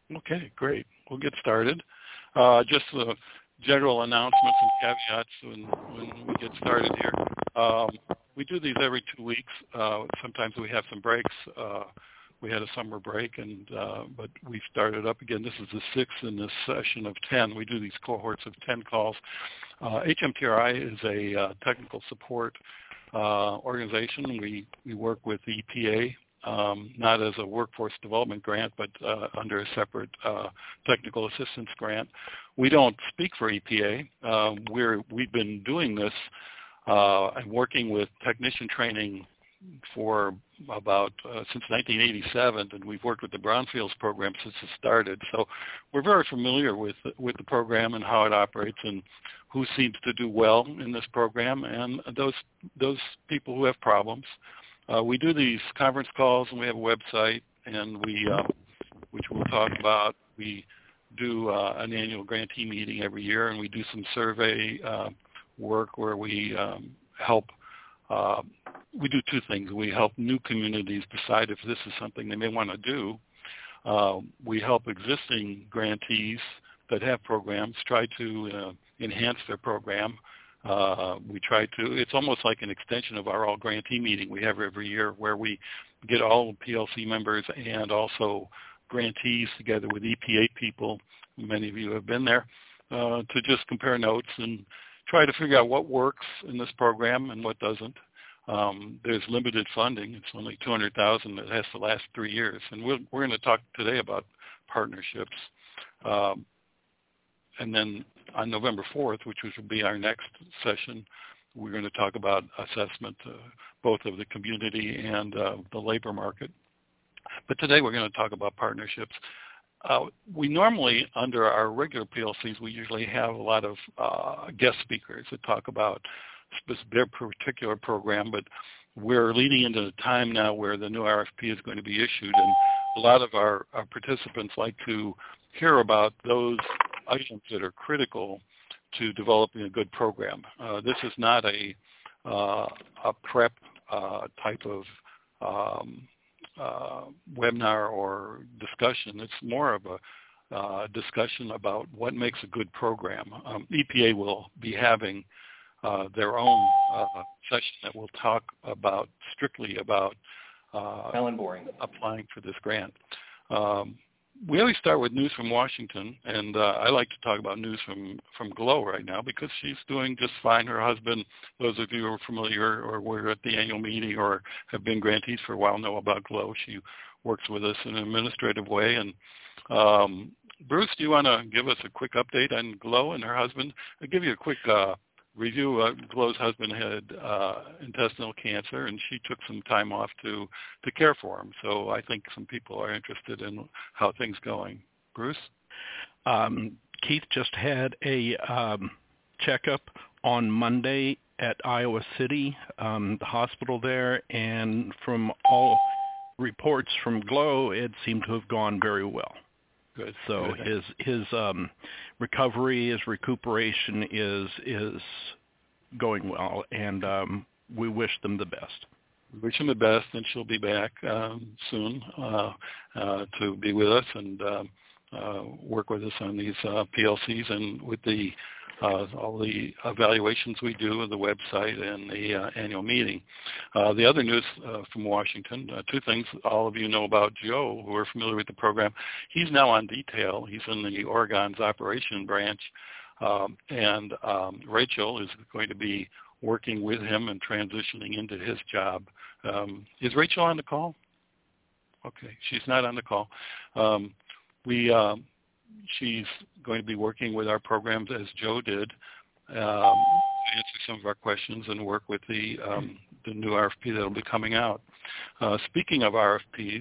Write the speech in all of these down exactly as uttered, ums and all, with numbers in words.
Okay, great. We'll get started. Uh, just the general announcements and caveats when, when we get started here. Um, we do these every two weeks. Uh, sometimes we have some breaks. Uh, we had a summer break, and uh, but we started up again. This is the sixth in this session of ten. We do these cohorts of ten calls. Uh, H M T R I is a uh, technical support uh, organization. We, we work with E P A. Um, not as a workforce development grant, but uh, under a separate uh, technical assistance grant. We don't speak for E P A. Um, we're, we've been doing this uh, and working with technician training for about uh, since nineteen eighty-seven, and we've worked with the Brownfields program since it started. So we're very familiar with with the program and how it operates and who seems to do well in this program and those those people who have problems. Uh, we do these conference calls, and we have a website, and we, uh, which we'll talk about. We do uh, an annual grantee meeting every year, and we do some survey uh, work where we um, help. Uh, we do two things. We help new communities decide if this is something they may want to do. Uh, we help existing grantees that have programs try to uh, enhance their program. Uh, we try to, it's almost like an extension of our all grantee meeting we have every year where we get all P L C members and also grantees together with E P A people, many of you have been there, uh, to just compare notes and try to figure out what works in this program and what doesn't. Um, there's limited funding. It's only two hundred thousand dollars that has to last three years. And we're, we're going to talk today about partnerships. Um, and then on November fourth, which will be our next session, we're going to talk about assessment, uh, both of the community and uh, the labor market. But today we're going to talk about partnerships. Uh, we normally, under our regular P L Cs, we usually have a lot of uh, guest speakers that talk about their particular program, but we're leading into a time now where the new R F P is going to be issued, and a lot of our, our participants like to hear about those items that are critical to developing a good program. Uh, this is not a, uh, a prep uh, type of um, uh, webinar or discussion. It's more of a uh, discussion about what makes a good program. Um, E P A will be having uh, their own uh, session that will talk about strictly about uh, Alan Boring. applying for this grant. Um, We always start with news from Washington, and uh, I like to talk about news from, from GLOW right now because she's doing just fine. Her husband, those of you who are familiar or were at the annual meeting or have been grantees for a while know about GLOW. She works with us in an administrative way. And um, Bruce, do you want to give us a quick update on GLOW and her husband? I'll give you a quick uh, review. Uh, GLOW's husband had uh, intestinal cancer, and she took some time off to, to care for him. So I think some people are interested in how things going. Bruce? Um, Keith just had a um, checkup on Monday at Iowa City, um, the hospital there, and from all reports from GLOW, it seemed to have gone very well. Good. So Good. his his um, recovery, his recuperation is is going well, and um, we wish them the best. We wish them the best, and she'll be back um, soon uh, uh, to be with us and uh, uh, work with us on these uh, P L Cs and with the uh, all the evaluations we do of the website and the uh, annual meeting. Uh, the other news uh, from Washington, uh, two things all of you know about Joe, who are familiar with the program. He's now on detail. He's in the Oregon's operation branch, um, and um, Rachel is going to be working with him and transitioning into his job. Um, is Rachel on the call? Okay, she's not on the call. Um, we... Um, She's going to be working with our programs as Joe did, um, to answer some of our questions and work with the um, the new R F P that will be coming out. Uh, speaking of R F Ps,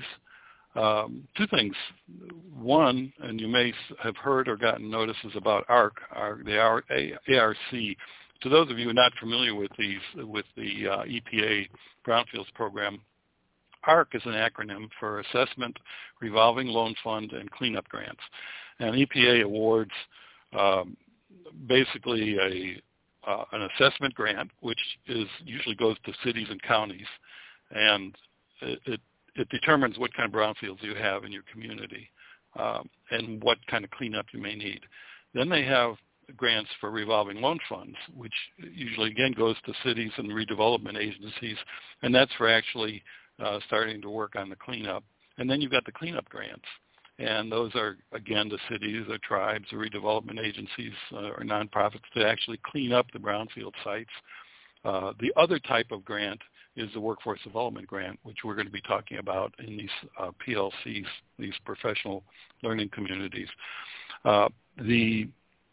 um, two things. One, and you may have heard or gotten notices about ARC, our, the A R C. To those of you not familiar with these, with the uh, E P A Brownfields program, ARC is an acronym for Assessment, Revolving Loan Fund, and Cleanup Grants. And E P A awards um, basically a uh, an assessment grant, which is usually goes to cities and counties, and it, it, it determines what kind of brownfields you have in your community. um, and what kind of cleanup you may need. Then they have grants for revolving loan funds, which usually, again, goes to cities and redevelopment agencies, and that's for actually uh, starting to work on the cleanup. And then you've got the cleanup grants, and those are, again, the cities or tribes or redevelopment agencies uh, or nonprofits to actually clean up the brownfield sites. Uh, the other type of grant is the workforce development grant, which we're going to be talking about in these uh, P L Cs, these professional learning communities. Uh, the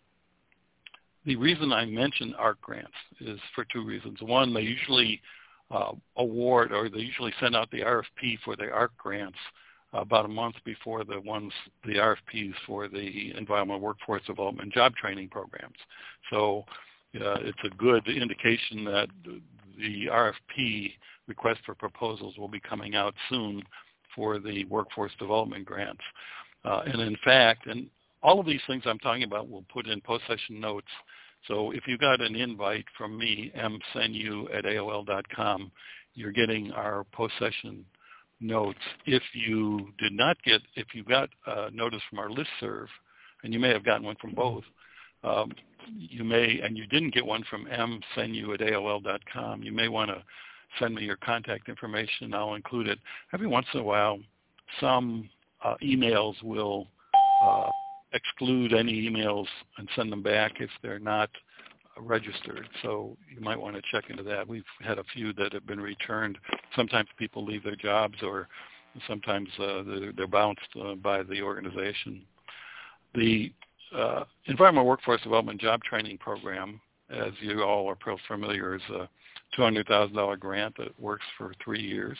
the reason I mention ARC grants is for two reasons. One, they usually uh, award or they usually send out the R F P for the ARC grants about a month before the ones, the R F Ps for the Environmental Workforce Development Job Training programs. So uh, it's a good indication that the R F P, request for proposals, will be coming out soon for the workforce development grants. Uh, and in fact, and all of these things I'm talking about we'll put in post-session notes. So if you got an invite from me, m senu at A O L dot com, you're getting our post-session notes. If you did not get, if you got a notice from our listserv, and you may have gotten one from both, um, you may, and you didn't get one from m senu at A O L dot com, you may want to send me your contact information. I'll include it. Every once in a while, some uh, emails will uh, exclude any emails and send them back if they're not registered. So you might want to check into that. We've had a few that have been returned. Sometimes people leave their jobs, or sometimes uh, they're, they're bounced uh, by the organization. The uh, Environmental Workforce Development Job Training Program, as you all are familiar, is a two hundred thousand dollars grant that works for three years.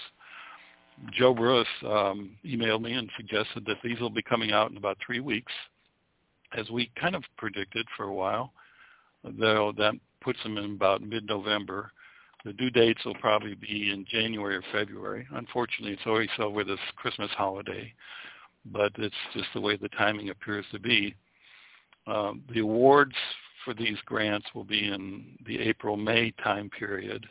Joe Bruce um, emailed me and suggested that these will be coming out in about three weeks. As we kind of predicted for a while, though that puts them in about mid-November. The due dates will probably be in January or February. Unfortunately, it's always over this Christmas holiday, but it's just the way the timing appears to be. Um, the awards for these grants will be in the April-May time period.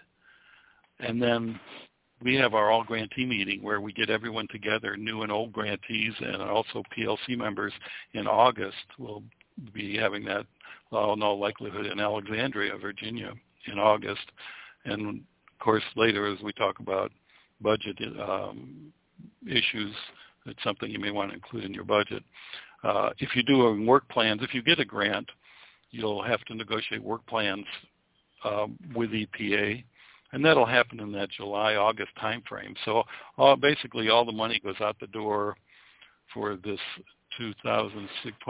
And then we have our all grantee meeting where we get everyone together, new and old grantees, and also P L C members in August. We'll be having that, all in all likelihood, in Alexandria, Virginia, in August. And, of course, later as we talk about budget um, issues, it's something you may want to include in your budget. Uh, if you do work plans, if you get a grant, you'll have to negotiate work plans um, with E P A. And that'll happen in that July, August timeframe. So uh, basically all the money goes out the door for this two thousand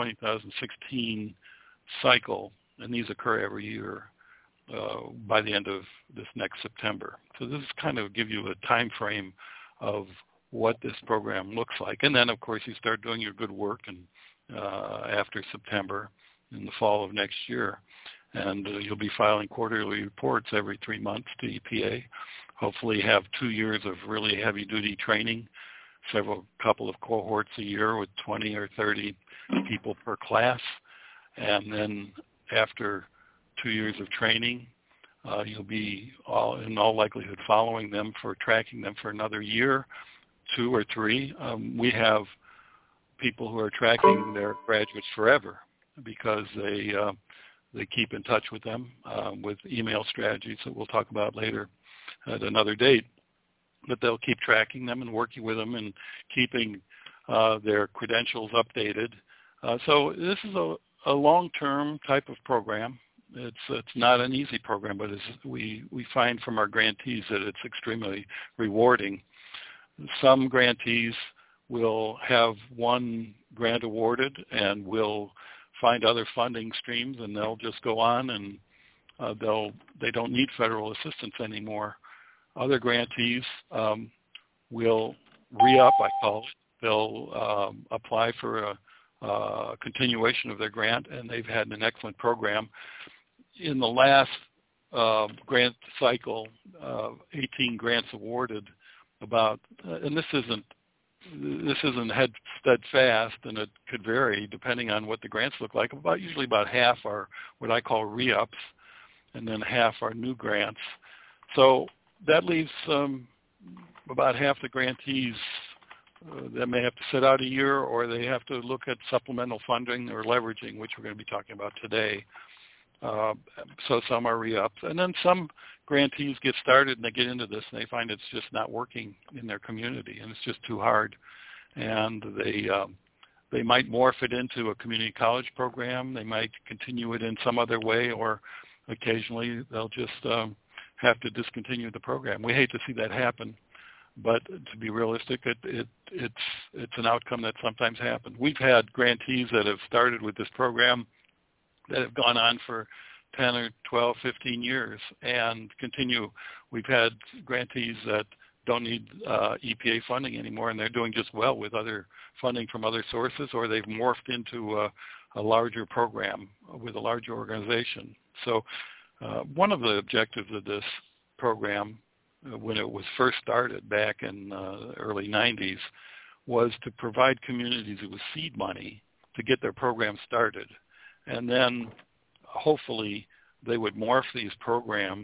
sixteen cycle, and these occur every year uh, by the end of this next September. So this is kind of give you a time frame of what this program looks like. And then, of course, you start doing your good work and uh, after September in the fall of next year. And uh, you'll be filing quarterly reports every three months to E P A. Hopefully have two years of really heavy-duty training, several couple of cohorts a year with twenty or thirty people per class. And then after two years of training, uh, you'll be all, in all likelihood following them for tracking them for another year, two or three. Um, we have people who are tracking their graduates forever because they uh, they keep in touch with them um, with email strategies that we'll talk about later at another date. But they'll keep tracking them and working with them and keeping uh, their credentials updated. Uh, so this is a, a long-term type of program. It's it's not an easy program, but it's, we, we find from our grantees that it's extremely rewarding. Some grantees will have one grant awarded and will find other funding streams, and they'll just go on and uh, they'll they don't need federal assistance anymore. Other grantees um, will re-up, I call it. They'll um, apply for a, a continuation of their grant, and they've had an excellent program. In the last uh, grant cycle, uh, eighteen grants awarded. About, uh, and this isn't this isn't head steadfast, and it could vary depending on what the grants look like. About usually about half are what I call re-ups, and then half are new grants. So that leaves um, about half the grantees uh, that may have to sit out a year, or they have to look at supplemental funding or leveraging, which we're going to be talking about today. Uh, so some are re-ups. And then some grantees get started and they get into this and they find it's just not working in their community and it's just too hard. And they um, they might morph it into a community college program. They might continue it in some other way, or occasionally they'll just um, have to discontinue the program. We hate to see that happen, but to be realistic, it, it, it's, it's an outcome that sometimes happens. We've had grantees that have started with this program that have gone on for ten or twelve, fifteen years and continue. We've had grantees that don't need uh, E P A funding anymore, and they're doing just well with other funding from other sources, or they've morphed into a, a larger program with a larger organization. So uh, one of the objectives of this program, uh, when it was first started back in the uh, early nineties, was to provide communities with seed money to get their program started. And then hopefully they would morph these programs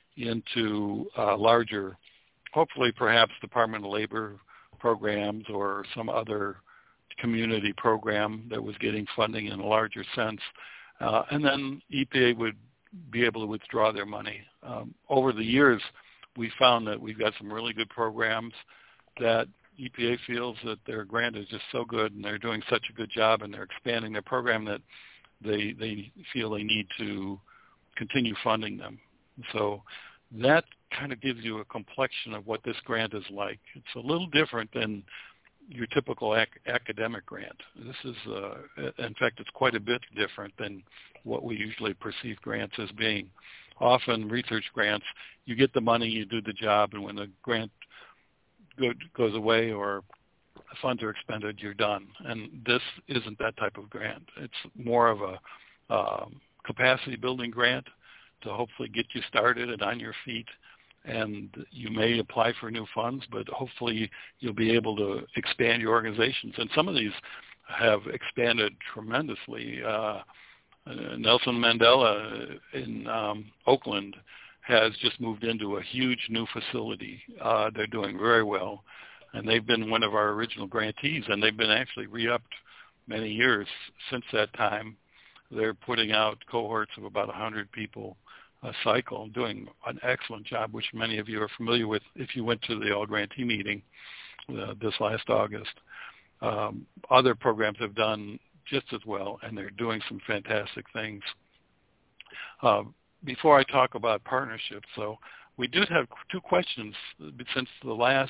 into uh, larger, hopefully perhaps Department of Labor programs or some other community program that was getting funding in a larger sense. Uh, and then E P A would be able to withdraw their money. Um, over the years, we found that we've got some really good programs that E P A feels that their grant is just so good and they're doing such a good job and they're expanding their program that they they feel they need to continue funding them. So that kind of gives you a complexion of what this grant is like. It's a little different than your typical ac- academic grant. This is, uh, in fact, it's quite a bit different than what we usually perceive grants as being. Often research grants, you get the money, you do the job, and when the grant go, goes away or funds are expended, you're done. And this isn't that type of grant. It's more of a um, capacity building grant to hopefully get you started and on your feet. And you may apply for new funds, but hopefully you'll be able to expand your organizations. And some of these have expanded tremendously. Uh, Nelson Mandela in um, Oakland has just moved into a huge new facility. Uh, they're doing very well. And they've been one of our original grantees, and they've been actually re-upped many years since that time. They're putting out cohorts of about one hundred people a cycle, doing an excellent job, which many of you are familiar with if you went to the All Grantee meeting uh, this last August. Um, other programs have done just as well, and they're doing some fantastic things. Uh, before I talk about partnerships, so we do have two questions since the last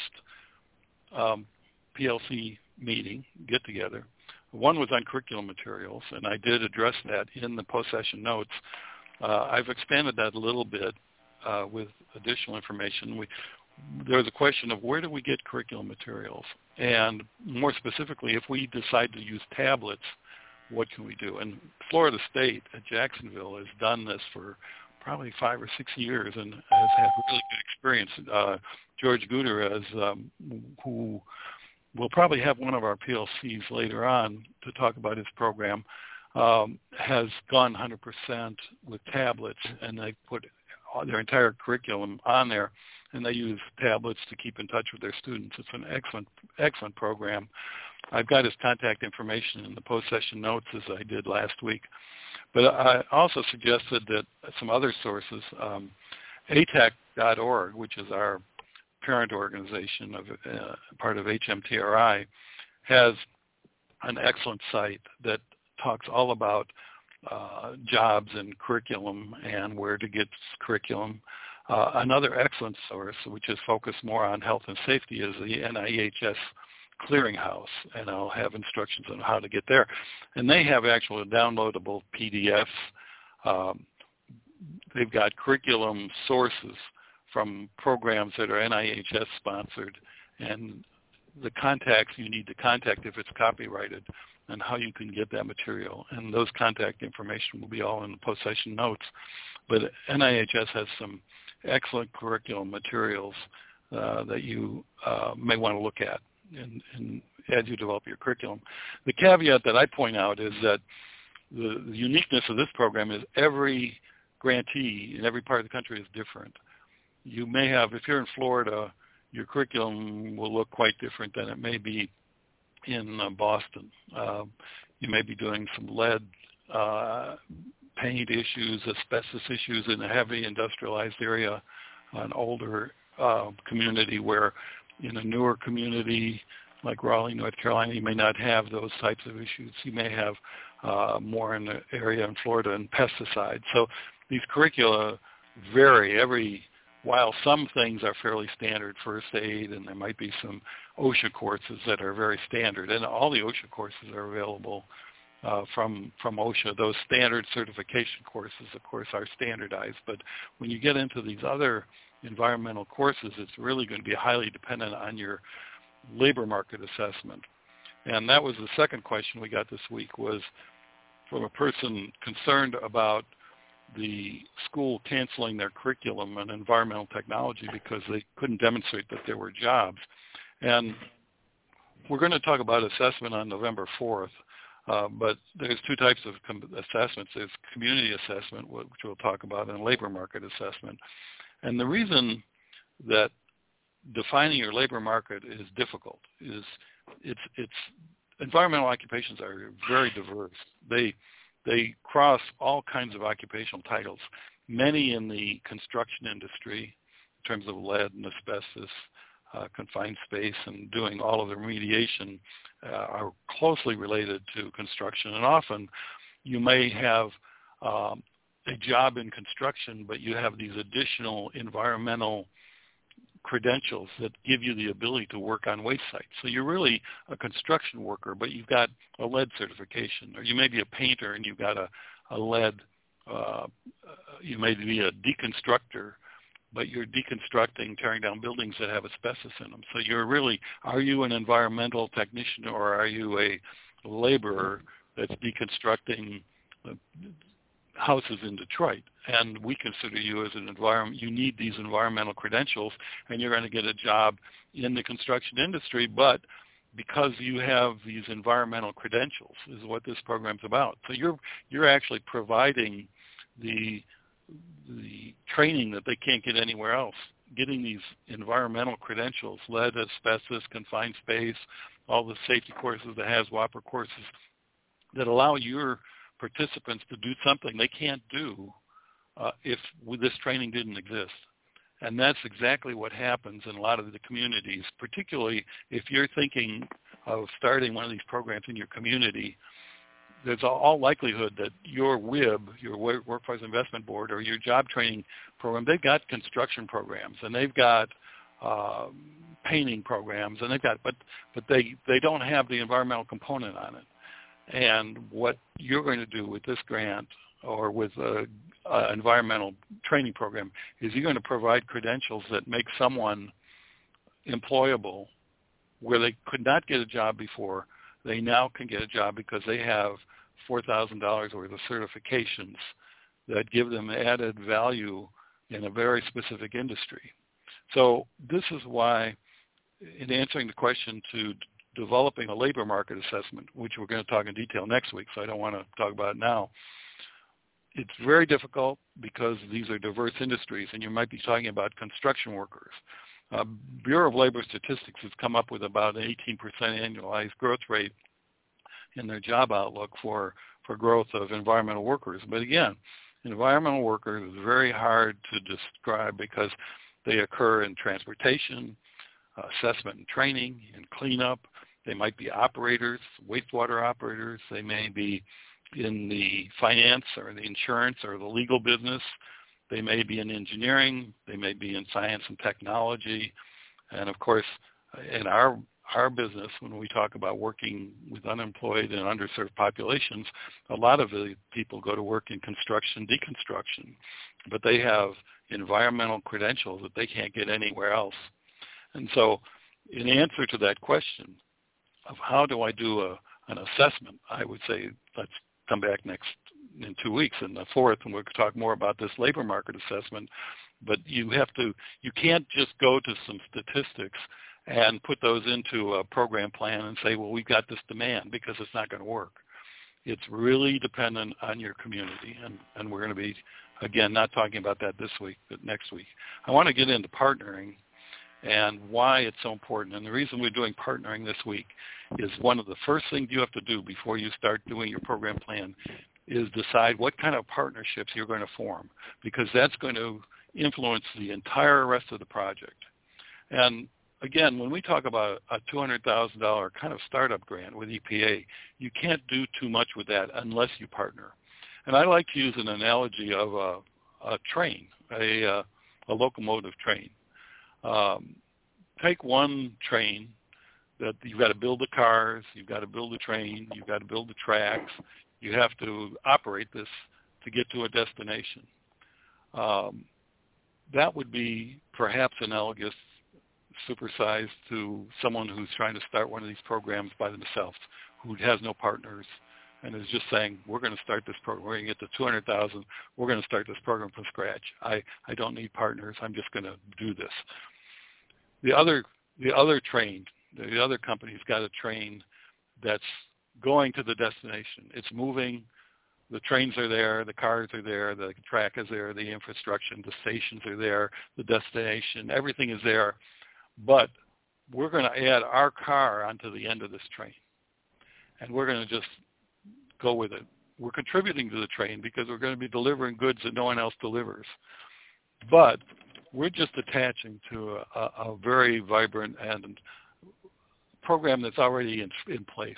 um, P L C meeting, get-together. One was on curriculum materials, and I did address that in the post-session notes. Uh, I've expanded that a little bit uh, with additional information. We, there was a question of where do we get curriculum materials? And more specifically, if we decide to use tablets, what can we do? And Florida State at Jacksonville has done this for probably five or six years and has had really good experience. Uh, George Gutierrez, um, who will probably have one of our P L Cs later on to talk about his program, um, has gone one hundred percent with tablets, and they put their entire curriculum on there, and they use tablets to keep in touch with their students. It's an excellent, excellent program. I've got his contact information in the post-session notes as I did last week. But I also suggested that some other sources, um, A T A C dot org, which is our parent organization of uh, part of H M T R I, has an excellent site that talks all about uh, jobs and curriculum and where to get curriculum. Uh, another excellent source, which is focused more on health and safety, is the N I H S Clearinghouse, and I'll have instructions on how to get there. And they have actual downloadable P D Fs. Um, they've got curriculum sources from programs that are N I H S sponsored, and the contacts you need to contact if it's copyrighted, and how you can get that material. And those contact information will be all in the post-session notes. But N I H S has some excellent curriculum materials uh, that you uh, may want to look at in, in, as you develop your curriculum. The caveat that I point out is that the, the uniqueness of this program is every grantee in every part of the country is different. You may have, if you're in Florida, your curriculum will look quite different than it may be in uh, Boston. Uh, you may be doing some lead uh, paint issues, asbestos issues in a heavy industrialized area, an older uh, community, where in a newer community like Raleigh, North Carolina, you may not have those types of issues. You may have uh, more in the area in Florida and pesticides. So these curricula vary every, while some things are fairly standard, first aid, and there might be some OSHA courses that are very standard, and all the OSHA courses are available uh, from from OSHA. Those standard certification courses, of course, are standardized, but when you get into these other environmental courses, it's really going to be highly dependent on your labor market assessment. And that was the second question we got this week, was from a person concerned about the school canceling their curriculum in environmental technology because they couldn't demonstrate that there were jobs. And we're going to talk about assessment on November fourth, uh, but there's two types of com- assessments. There's community assessment, which we'll talk about, and labor market assessment. And the reason that defining your labor market is difficult is it's it's environmental occupations are very diverse. They they cross all kinds of occupational titles. Many in the construction industry, in terms of lead and asbestos, uh, confined space, and doing all of the remediation, uh, are closely related to construction. And often, you may have um, a job in construction, but you have these additional environmental credentials that give you the ability to work on waste sites. So you're really a construction worker, but you've got a lead certification, or you may be a painter and you've got a, a lead, uh, you may be a deconstructor, but you're deconstructing, tearing down buildings that have asbestos in them. So you're really, are you an environmental technician, or are you a laborer that's deconstructing uh, houses in Detroit? And we consider you as an environment, you need these environmental credentials, and you're going to get a job in the construction industry, but because you have these environmental credentials is what this program's about. So you're you're actually providing the the training that they can't get anywhere else, getting these environmental credentials, lead, asbestos, confined space, all the safety courses, the H A Z W O P R courses, that allow your participants to do something they can't do uh, if this training didn't exist. And that's exactly what happens in a lot of the communities, particularly if you're thinking of starting one of these programs in your community. There's all likelihood that your W I B, your Workforce Investment Board, or your job training program, they've got construction programs, and they've got uh, painting programs, and they've got, but but they, they don't have the environmental component on it. And what you're going to do with this grant or with an environmental training program is you're going to provide credentials that make someone employable where they could not get a job before. They now can get a job because they have four thousand dollars worth of certifications that give them added value in a very specific industry. So this is why, in answering the question to developing a labor market assessment, which we're going to talk in detail next week, so I don't want to talk about it now, it's very difficult because these are diverse industries, and you might be talking about construction workers. Uh, Bureau of Labor Statistics has come up with about an eighteen percent annualized growth rate in their job outlook for, for growth of environmental workers. But again, environmental workers is very hard to describe because they occur in transportation, uh, assessment and training, and cleanup. They might be operators, wastewater operators. They may be in the finance or the insurance or the legal business. They may be in engineering. They may be in science and technology. And of course, in our our business, when we talk about working with unemployed and underserved populations, a lot of the people go to work in construction, deconstruction, but they have environmental credentials that they can't get anywhere else. And so in answer to that question of how do I do a, an assessment, I would say let's come back next in two weeks in the fourth, and we'll talk more about this labor market assessment. But you have to, you can't just go to some statistics and put those into a program plan and say, well, we've got this demand, because it's not going to work. It's really dependent on your community, and, and we're going to be, again, not talking about that this week, but next week. I want to get into partnering, and why it's so important. And the reason we're doing partnering this week is one of the first things you have to do before you start doing your program plan is decide what kind of partnerships you're going to form, because that's going to influence the entire rest of the project. And again, when we talk about a two hundred thousand dollars kind of startup grant with E P A, you can't do too much with that unless you partner. And I like to use an analogy of a, a train, a, a, a locomotive train. Um, take one train that you've got to build the cars, you've got to build the train, you've got to build the tracks, you have to operate this to get to a destination. Um, that would be perhaps analogous, supersized to someone who's trying to start one of these programs by themselves, who has no partners, and is just saying, we're going to start this program, we're going to get to two hundred thousand dollars, we're going to start this program from scratch. I, I don't need partners, I'm just going to do this. The other, the other train, the other company's got a train that's going to the destination. It's moving, the trains are there, the cars are there, the track is there, the infrastructure, the stations are there, the destination, everything is there. But we're going to add our car onto the end of this train, and we're going to just go with it. We're contributing to the train because we're going to be delivering goods that no one else delivers. But we're just attaching to a, a very vibrant and program that's already in, in place.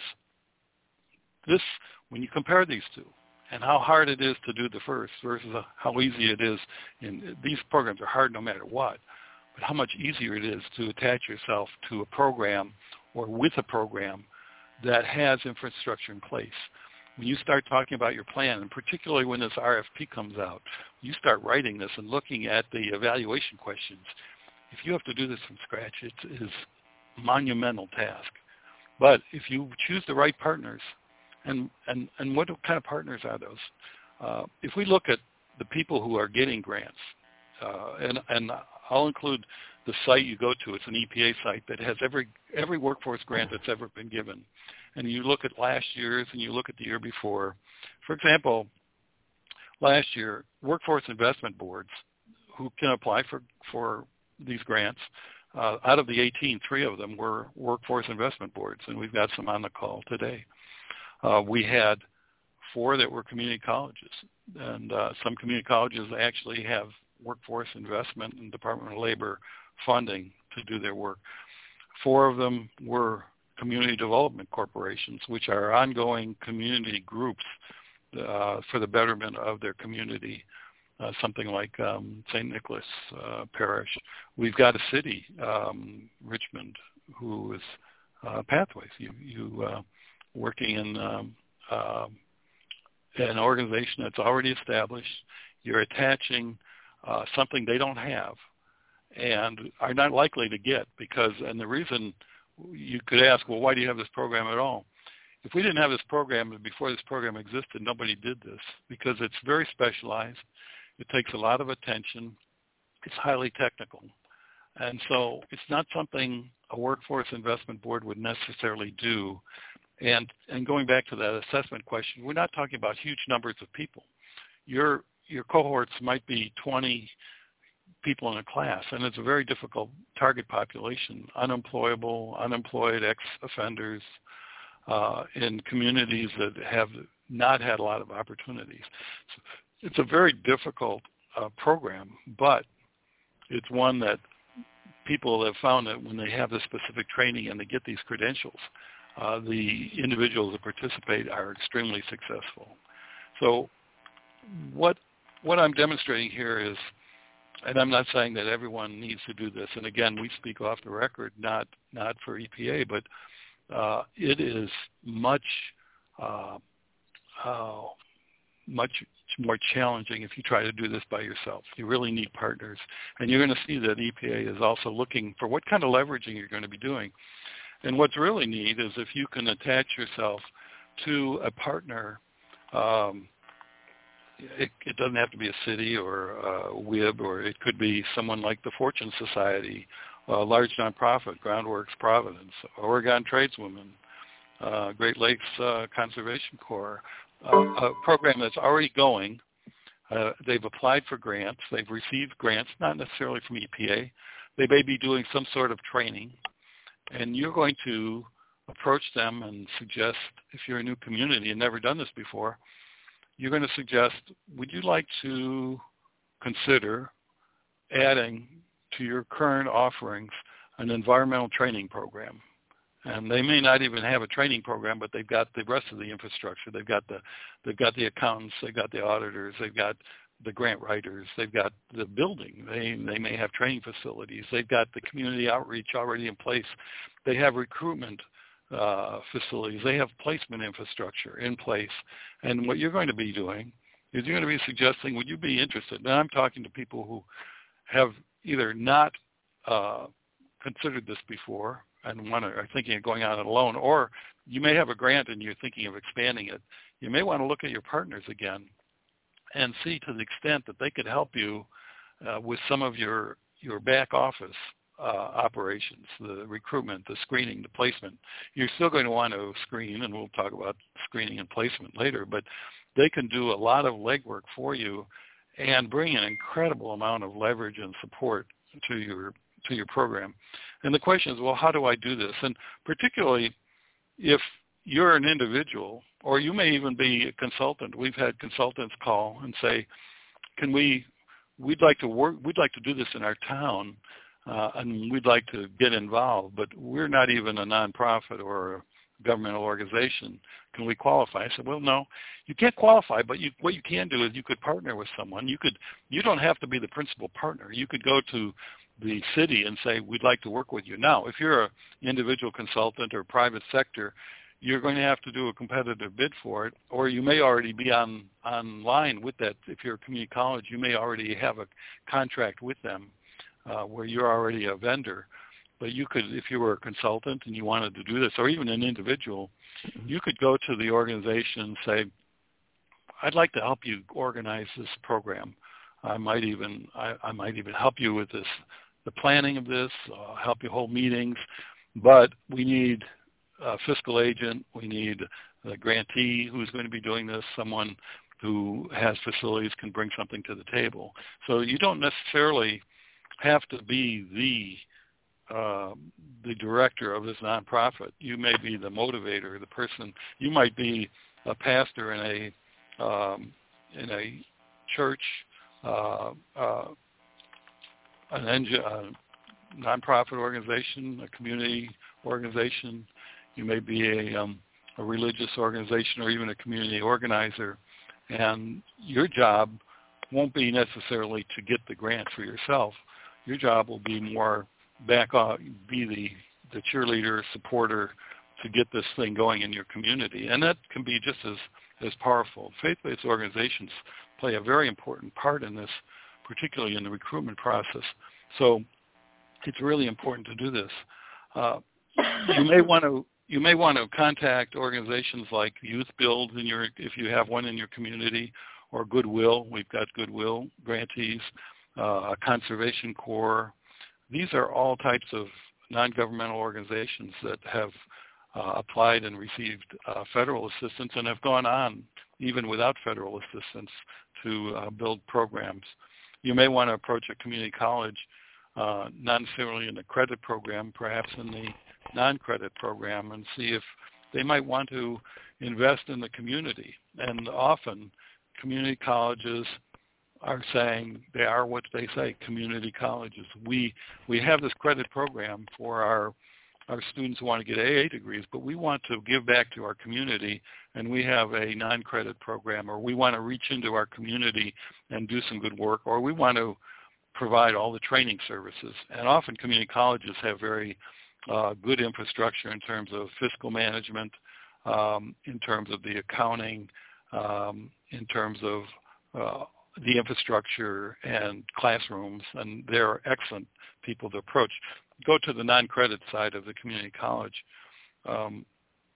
This, when you compare these two, and how hard it is to do the first versus how easy it is, and these programs are hard no matter what, but how much easier it is to attach yourself to a program or with a program that has infrastructure in place. When you start talking about your plan, and particularly when this R F P comes out, you start writing this and looking at the evaluation questions. If you have to do this from scratch, it is a monumental task. But if you choose the right partners, and, and, and what kind of partners are those? Uh, if we look at the people who are getting grants, uh, and, and I'll include the site you go to. It's an E P A site that has every every workforce grant that's ever been given. And you look at last year's and you look at the year before. For example, last year, workforce investment boards who can apply for, for these grants, uh, out of the eighteen, three of them were workforce investment boards, and we've got some on the call today. Uh, we had four that were community colleges, and uh, some community colleges actually have workforce investment and Department of Labor funding to do their work. Four of them were community development corporations, which are ongoing community groups uh, for the betterment of their community, uh, something like um, Saint Nicholas uh, Parish. We've got a city, um, Richmond, who is uh, Pathways. You, you uh, working in um, uh, an organization that's already established. You're attaching uh, something they don't have and are not likely to get because, and the reason you could ask, well, why do you have this program at all? If we didn't have this program and before this program existed, nobody did this because it's very specialized. It takes a lot of attention. It's highly technical. And so it's not something a workforce investment board would necessarily do. And, and going back to that assessment question, we're not talking about huge numbers of people. Your, your cohorts might be twenty people in a class, and it's a very difficult target population, unemployable, unemployed ex-offenders uh, in communities that have not had a lot of opportunities. So it's a very difficult uh, program, but it's one that people have found that when they have this specific training and they get these credentials, uh, the individuals that participate are extremely successful. So what what I'm demonstrating here is, and I'm not saying that everyone needs to do this, and again, we speak off the record, not not for E P A, but uh, it is much uh, uh, much more challenging if you try to do this by yourself. You really need partners, and you're going to see that E P A is also looking for what kind of leveraging you're going to be doing. And what's really neat is if you can attach yourself to a partner. Um, It, it doesn't have to be a city or a W I B, or it could be someone like the Fortune Society, a large nonprofit, Groundworks Providence, Oregon Tradeswomen, uh, Great Lakes uh, Conservation Corps, uh, a program that's already going. Uh, they've applied for grants. They've received grants, not necessarily from E P A. they may be doing some sort of training, and you're going to approach them and suggest, if you're a new community and never done this before, you're going to suggest, would you like to consider adding to your current offerings an environmental training program? And they may not even have a training program, but they've got the rest of the infrastructure. They've got the, they've got the accountants, they've got the auditors, they've got the grant writers, they've got the building. They they may have training facilities. They've got the community outreach already in place. They have recruitment uh, facilities. They have placement infrastructure in place. And what you're going to be doing is you're going to be suggesting, would you be interested? And I'm talking to people who have either not uh, considered this before and want to, are thinking of going out alone, or you may have a grant and you're thinking of expanding it. You may want to look at your partners again and see to the extent that they could help you uh, with some of your, your back office uh, operations, the recruitment, the screening, the placement. You're still going to want to screen, and we'll talk about screening and placement later, but they can do a lot of legwork for you and bring an incredible amount of leverage and support to your to your program. And the question is, well, how do I do this? And particularly if you're an individual, or you may even be a consultant. We've had consultants call and say, can we, we'd like to work, we'd like to do this in our town, uh, and we'd like to get involved, but we're not even a nonprofit or a governmental organization. Can we qualify? I said, well, no, you can't qualify, but you, what you can do is you could partner with someone. You could, you don't have to be the principal partner. You could go to the city and say, we'd like to work with you. Now, if you're an individual consultant or private sector, you're going to have to do a competitive bid for it, or you may already be on online with that. If you're a community college, you may already have a contract with them uh, where you're already a vendor. But you could, if you were a consultant and you wanted to do this, or even an individual, you could go to the organization and say, I'd like to help you organize this program. I might even, I, I might even help you with this, the planning of this, uh, help you hold meetings, but we need a fiscal agent, we need a grantee who's going to be doing this, someone who has facilities, can bring something to the table. So you don't necessarily have to be the Uh, the director of this nonprofit. You may be the motivator, the person. You might be a pastor in a um, in a church, uh, uh, an N G O, a nonprofit organization, a community organization. You may be a, um, a religious organization or even a community organizer. And your job won't be necessarily to get the grant for yourself. Your job will be more back off, be the, the cheerleader, supporter to get this thing going in your community. And that can be just as, as powerful. Faith-based organizations play a very important part in this, particularly in the recruitment process. So it's really important to do this. Uh, you may want to you may want to contact organizations like Youth Build in your, if you have one in your community, or Goodwill. We've got Goodwill grantees, uh, Conservation Corps. These are all types of non-governmental organizations that have uh, applied and received uh, federal assistance and have gone on, even without federal assistance, to uh, build programs. You may want to approach a community college, uh, not necessarily in the credit program, perhaps in the non-credit program, and see if they might want to invest in the community. And often community colleges are saying, they are what they say, community colleges. We we have this credit program for our our students who want to get A A degrees, but we want to give back to our community, and we have a non-credit program, or we want to reach into our community and do some good work, or we want to provide all the training services. And often community colleges have very uh, good infrastructure in terms of fiscal management, um, in terms of the accounting, um, in terms of uh, the infrastructure and classrooms, and they're excellent people to approach. Go to the non-credit side of the community college. Um,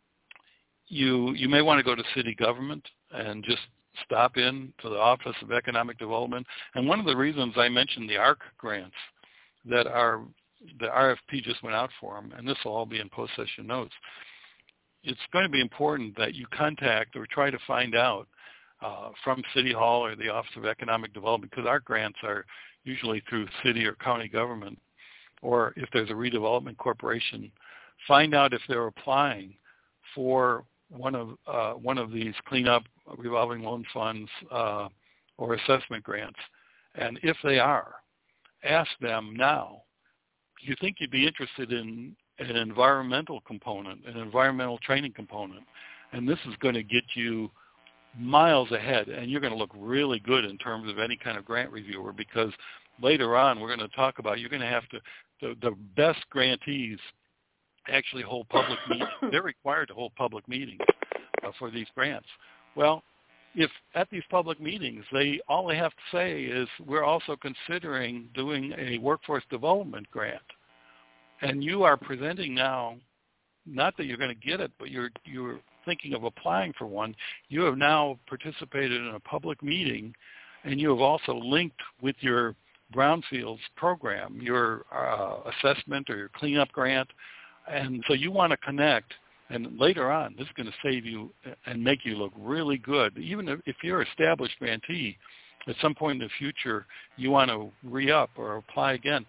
you you may want to go to city government and just stop in to the Office of Economic Development. And one of the reasons I mentioned the A R C grants that are, the R F P just went out for them, and this will all be in post-session notes. It's going to be important that you contact or try to find out Uh, from City Hall or the Office of Economic Development, because our grants are usually through city or county government. or if there's a redevelopment corporation, find out if they're applying for one of uh, one of these cleanup revolving loan funds uh, or assessment grants. And if they are, ask them now, do you think you'd be interested in an environmental component, an environmental training component? And this is going to get you miles ahead, and you're going to look really good in terms of any kind of grant reviewer, because later on we're going to talk about you're going to have to, the, the best grantees actually hold public meetings. They're required to hold public meetings uh, for these grants. Well, if at these public meetings, they all they have to say is, we're also considering doing a workforce development grant. And you are presenting now, not that you're going to get it, but you're you're thinking of applying for one. You have now participated in a public meeting, and you have also linked with your brownfields program, your uh, assessment or your cleanup grant. And so you want to connect, and later on, this is going to save you and make you look really good. Even if, if you're an established grantee, at some point in the future, you want to re-up or apply again.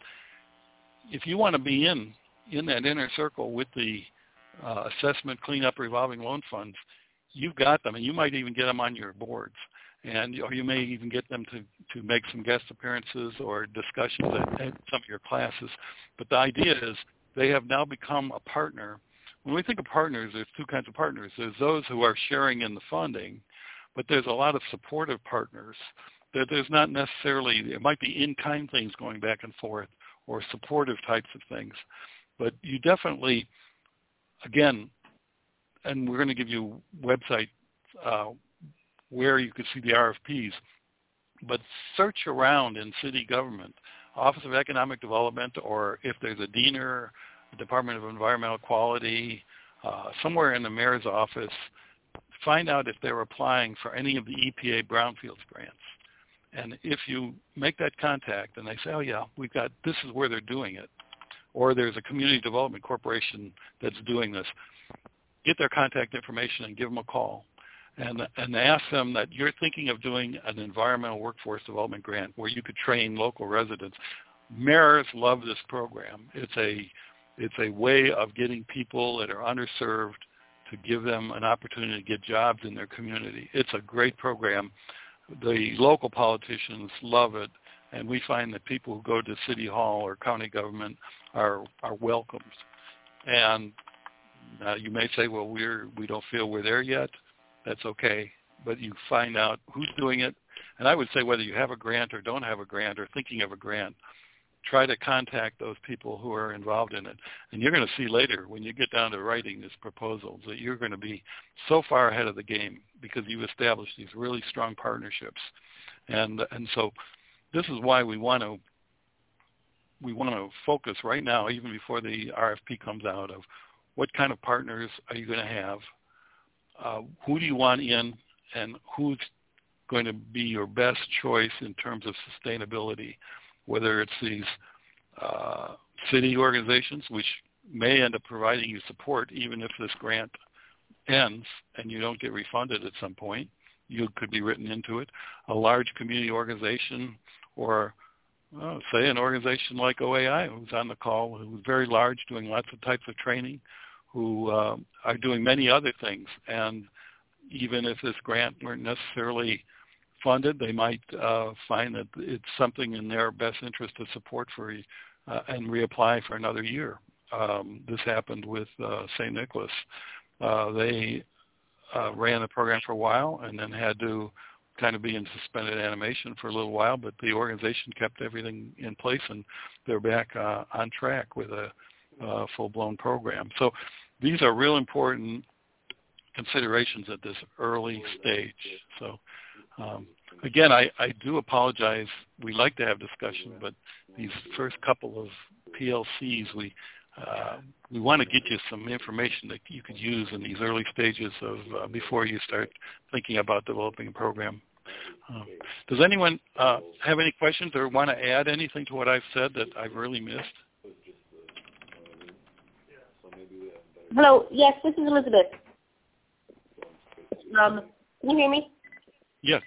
If you want to be in, in that inner circle with the uh, assessment cleanup revolving loan funds, you've got them, and you might even get them on your boards. And or you may even get them to, to make some guest appearances or discussions at, at some of your classes. But the idea is they have now become a partner. When we think of partners, there's two kinds of partners. There's those who are sharing in the funding, but there's a lot of supportive partners. There, there's not necessarily, it might be in-kind things going back and forth or supportive types of things. But you definitely, again, and we're going to give you website uh, where you could see the R F Ps, but search around in city government, Office of Economic Development, or if there's a D E N R, Department of Environmental Quality, uh, somewhere in the mayor's office, find out if they're applying for any of the E P A brownfields grants. And if you make that contact and they say, oh yeah, we've got, this is where they're doing it, or there's a community development corporation that's doing this, get their contact information and give them a call. And, and ask them that you're thinking of doing an environmental workforce development grant where you could train local residents. Mayors love this program. It's a, it's a way of getting people that are underserved to give them an opportunity to get jobs in their community. It's a great program. The local politicians love it, and we find that people who go to city hall or county government are, are welcomed. And uh, you may say, well, we're, we don't feel we're there yet. That's okay, but you find out who's doing it. And I would say whether you have a grant or don't have a grant or thinking of a grant, try to contact those people who are involved in it. And you're going to see later when you get down to writing these proposals that you're going to be so far ahead of the game because you've established these really strong partnerships. And and so this is why we want to we want to focus right now, even before the R F P comes out, of what kind of partners are you going to have? Uh, who do you want in, and who's going to be your best choice in terms of sustainability, whether it's these uh, city organizations, which may end up providing you support even if this grant ends and you don't get refunded at some point. You could be written into it. A large community organization, or well, say an organization like O A I, who's on the call, who's very large, doing lots of types of training, who uh, are doing many other things. And even if this grant weren't necessarily funded, they might uh, find that it's something in their best interest to support for uh, and reapply for another year. Um, this happened with uh, Saint Nicholas. Uh, they uh, ran the program for a while and then had to kind of be in suspended animation for a little while, but the organization kept everything in place, and they're back uh, on track with a uh, full-blown program. So these are real important considerations at this early stage. So um, again, I, I do apologize. We like to have discussion, but these first couple of P L Cs, we uh, we want to get you some information that you could use in these early stages of uh, before you start thinking about developing a program. Um, does anyone uh, have any questions or want to add anything to what I've said that I've really missed? Hello. Yes, this is Elizabeth. Um, can you hear me? Yes.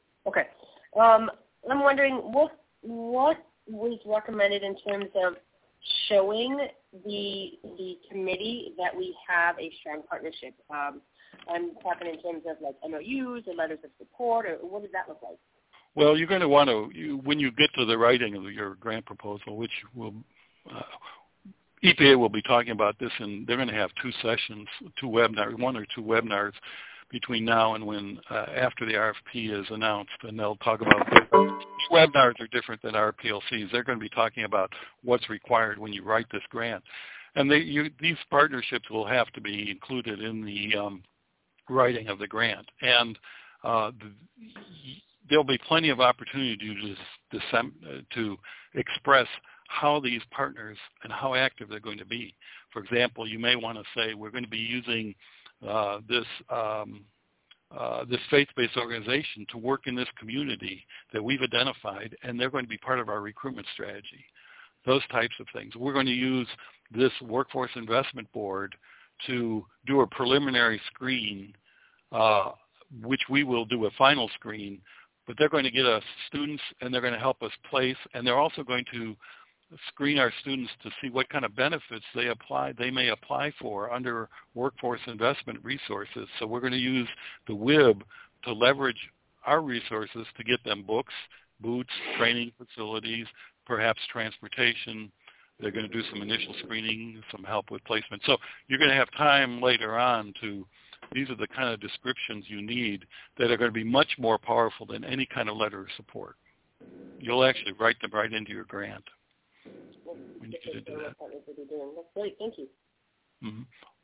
Okay. Um, I'm wondering what what was recommended in terms of showing the the committee that we have a strong partnership? Um, I'm talking in terms of like M O Us or letters of support, or what does that look like? Well, you're going to want to, you, when you get to the writing of your grant proposal, which will, uh, E P A will be talking about this, and they're going to have two sessions, two webinars, one or two webinars between now and when, uh, after the R F P is announced, and they'll talk about, webinars are different than R P L Cs. They're going to be talking about what's required when you write this grant. And they, you, these partnerships will have to be included in the um, writing of the grant. And uh, the, there'll be plenty of opportunity to, to, to express how these partners and how active they're going to be. For example, you may want to say we're going to be using uh, this um, uh, this faith-based organization to work in this community that we've identified, and they're going to be part of our recruitment strategy. Those types of things. We're going to use this Workforce Investment Board to do a preliminary screen, uh, which we will do a final screen, but they're going to get us students, and they're going to help us place, and they're also going to screen our students to see what kind of benefits they apply, they may apply for under workforce investment resources. So we're going to use the W I B to leverage our resources to get them books, boots, training facilities, perhaps transportation. They're going to do some initial screening, some help with placement. So you're going to have time later on to, these are the kind of descriptions you need that are going to be much more powerful than any kind of letter of support. You'll actually write them right into your grant when you get into that. That's great. Thank you. Mm-hmm.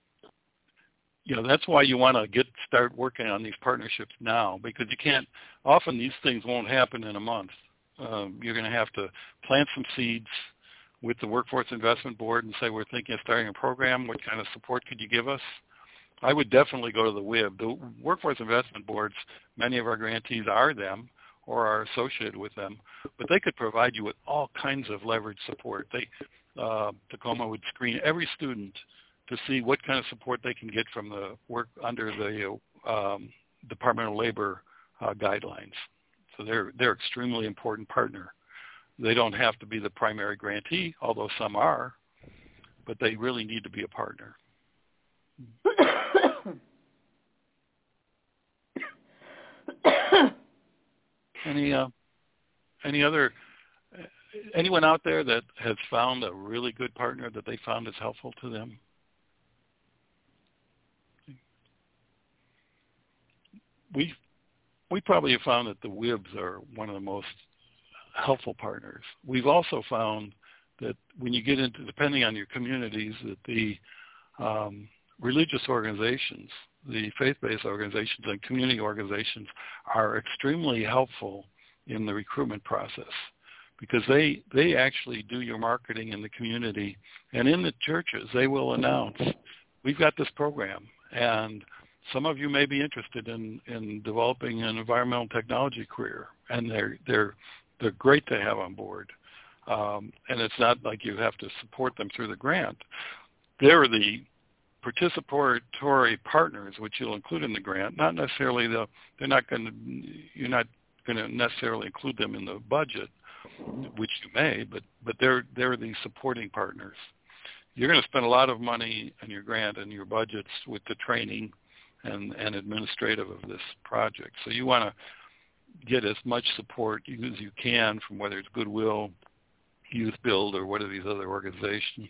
You know, that's why you want to get start working on these partnerships now, because you can't, often these things won't happen in a month. Um, you're going to have to plant some seeds with the Workforce Investment Board and say, we're thinking of starting a program. What kind of support could you give us? I would definitely go to the W I B. The Workforce Investment Boards, many of our grantees are them or are associated with them, but they could provide you with all kinds of leverage support. They, uh, Tacoma would screen every student to see what kind of support they can get from the work under the um, Department of Labor uh, guidelines. So they're they're extremely important partner. They don't have to be the primary grantee, although some are, but they really need to be a partner. Any uh, any other anyone out there that has found a really good partner that they found is helpful to them? We we probably have found that the W I Bs are one of the most helpful partners. We've also found that when you get into, depending on your communities, that the um, religious organizations, the faith-based organizations and community organizations are extremely helpful in the recruitment process because they they actually do your marketing in the community, and in the churches they will announce, we've got this program, and some of you may be interested in, in developing an environmental technology career, and they're they're they're great to have on board. Um, and it's not like you have to support them through the grant. They're the participatory partners, which you'll include in the grant. Not necessarily the they're not going to you're not going to necessarily include them in the budget, which you may, but but they're they're the supporting partners. You're going to spend a lot of money in your grant and your budgets with the training and, and administrative of this project. So you want to get as much support as you can from whether it's Goodwill, Youth Build, or what are these other organizations.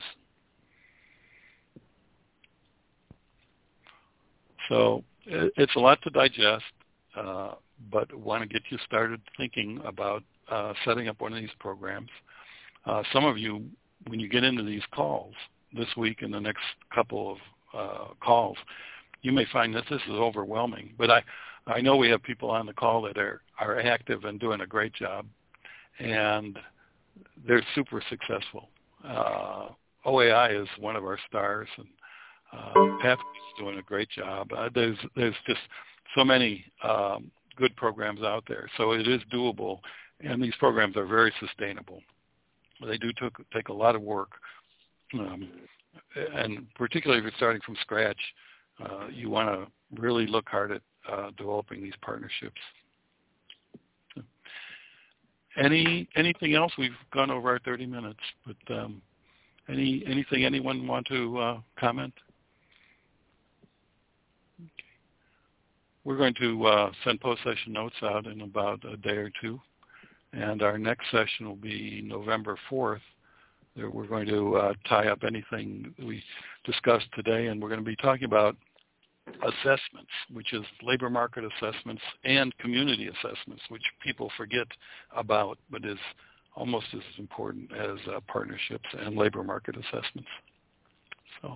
So it's a lot to digest, uh, but want to get you started thinking about uh, setting up one of these programs. Uh, some of you, when you get into these calls this week and the next couple of uh, calls, you may find that this is overwhelming. But I, I know we have people on the call that are, are active and doing a great job, and they're super successful. Uh, O A I is one of our stars, and uh, Pat's doing a great job. Uh, there's there's just so many um, good programs out there, so it is doable, and these programs are very sustainable. They do took, take a lot of work, um, and particularly if you're starting from scratch, uh, you want to really look hard at uh, developing these partnerships. Any anything else? We've gone over our thirty minutes, but um, Any anything anyone want to uh, comment? Okay. We're going to uh, send post-session notes out in about a day or two, and our next session will be November fourth. We're going to uh, tie up anything we discussed today, and we're going to be talking about assessments, which is labor market assessments and community assessments, which people forget about, but is almost as important as uh, partnerships and labor market assessments. So,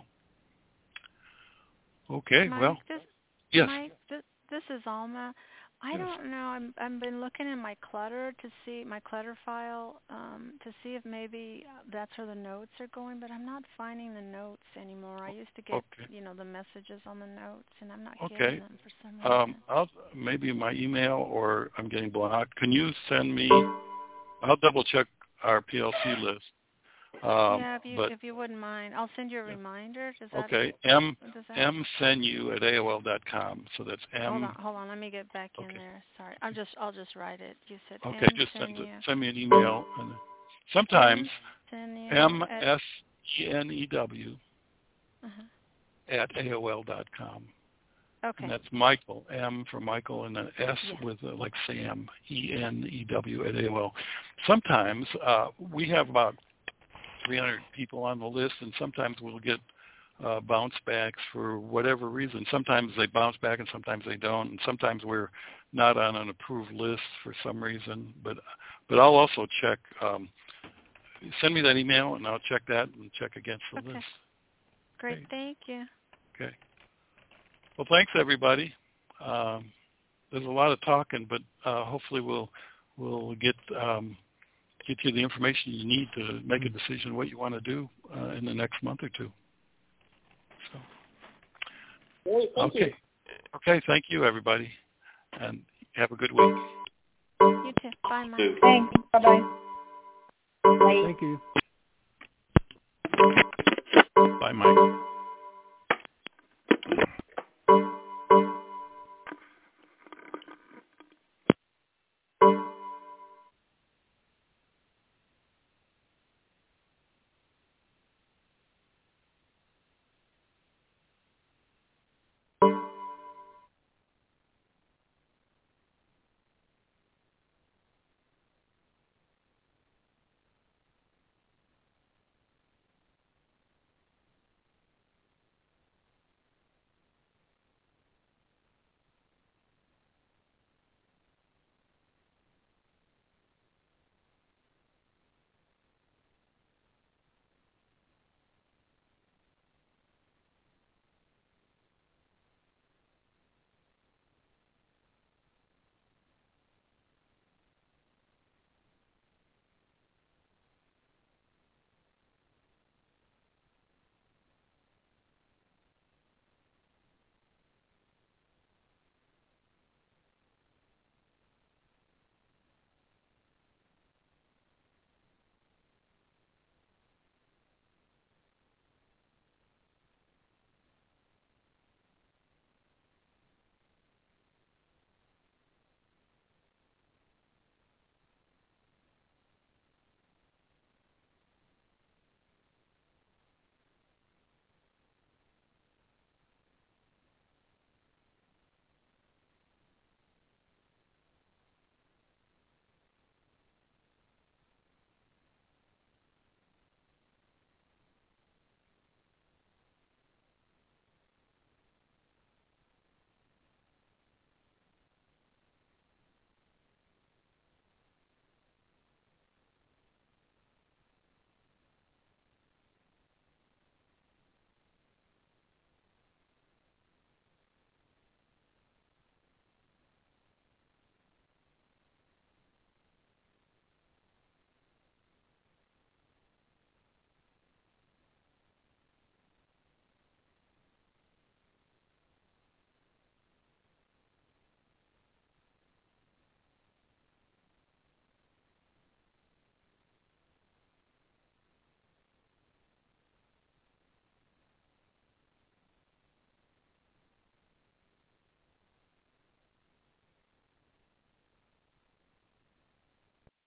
okay, Mike, well, this, yes. Mike, this, this is Alma. I Yes. don't know. I'm, I've been looking in my clutter to see my clutter file um, to see if maybe that's where the notes are going, but I'm not finding the notes anymore. I used to get, Okay. you know, the messages on the notes, and I'm not Okay. getting them for some reason. Um, I'll maybe my email or I'm getting blocked. Can you send me? I'll double check our P L C list. Um, yeah, if you but, if you wouldn't mind, I'll send you a reminder. Does that, okay. M does that? M Senu at A O L dot com. So that's M. Hold on, hold on. Let me get back Okay. in there. Sorry, I'll just I'll just write it. You said Okay, M just send, Senu. it, send me an email. And sometimes Senu M at- S E N E W uh-huh. at A O L dot com. Okay. And that's Michael, M for Michael, and an S Yeah. with uh, like Sam, E N E W at A O L. Sometimes uh, we have about three hundred people on the list, and sometimes we'll get uh, bounce backs for whatever reason. Sometimes they bounce back, and sometimes they don't. And sometimes we're not on an approved list for some reason. But but I'll also check. Um, send me that email, and I'll check that and check against the Okay. list. Great. Okay. Thank you. Okay. Well, thanks everybody. Um, there's a lot of talking, but uh, hopefully we'll we'll get um, get you the information you need to make a decision what you want to do uh, in the next month or two. So, Great, thank okay, you. okay. Thank you everybody, and have a good week. You too. Bye, Mike. Thanks. Bye-bye. Bye. Thank you. Bye, Mike.